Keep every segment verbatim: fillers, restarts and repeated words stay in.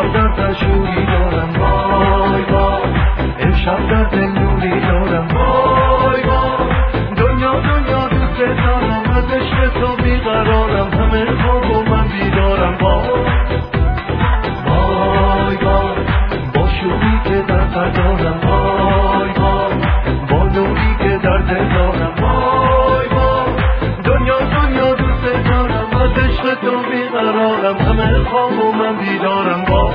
امشب در تشوری دارم وای وای، امشب در دل نوری دارم وای وای. دنیا دنیا دوست دارم، از عشق تو بیقرارم، همه خواب و من بیدارم وای وای وای. با شوری که در سر دارم وای وای، با نوری که در دل دارم وای وای. دنیا دنیا دوست دارم، از عشق تو بیقرارم، همه خواب و من بیدارم وای.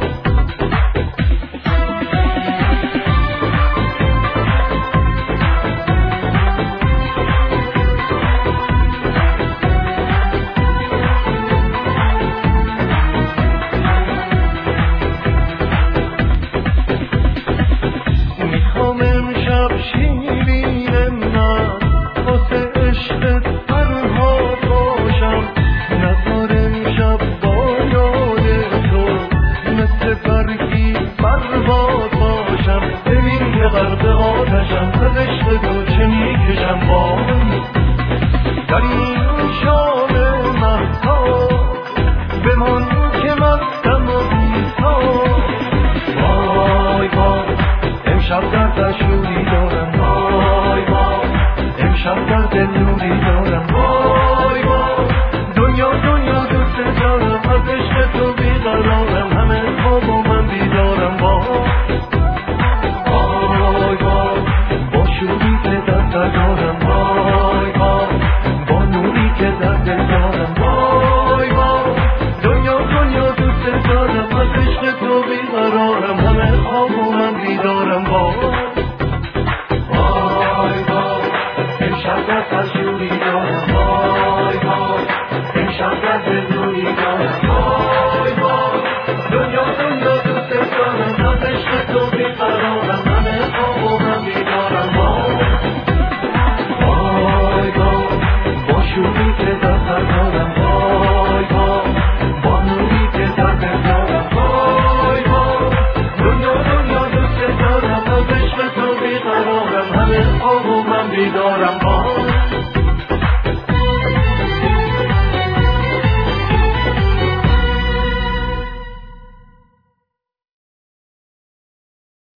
در این شام مهتاب بمان که مستم و بیتاب وای وای. امشب در تشوری دارم وای وای، امشب در دل